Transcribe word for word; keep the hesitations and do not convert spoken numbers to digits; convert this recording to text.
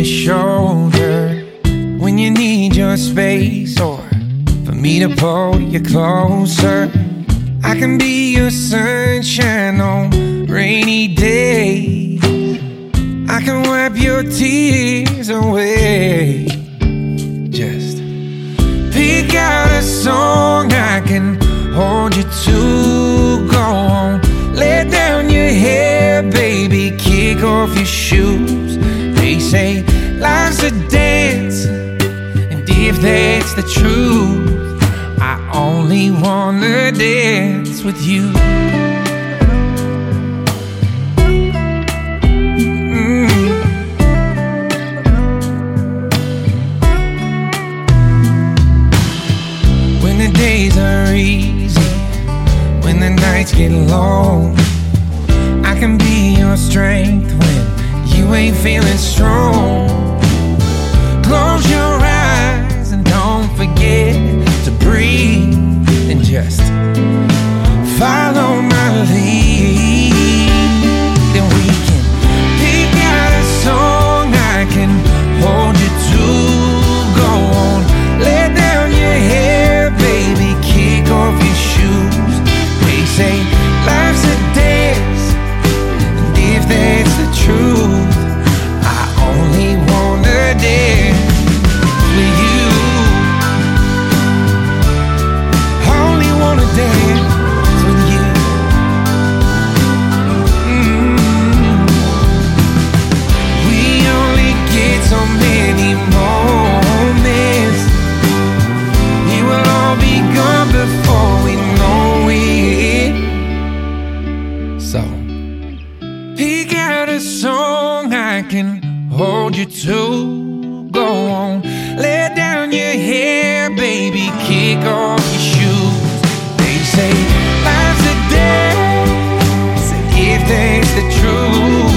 the shoulder when you need your space, or for me to pull you closer. I can be your sunshine on rainy days. I can wipe your tears away. Just pick out a song I can hold you to. Go on, let down your hair, baby, kick off your shoes. They say life's a dance, and if that's the truth, I only wanna dance with you. Days are easy when the nights get long. I can be your strength when you ain't feeling strong. Close your eyes and don't forget to breathe, and just follow my lead. Then we can pick out a song I can hold you to. Go on, let down your hair, baby, kick off your shoes. They say life's a dance, and if that's the truth, I only wanna dance with you. Only wanna dance with you. Mm-hmm. We only get so many moments. We will all be gone before we know it. So pick out a song I can hold you to. Go on, let down your hair, baby, kick off your shoes. They say life's a dance, and if that's the truth,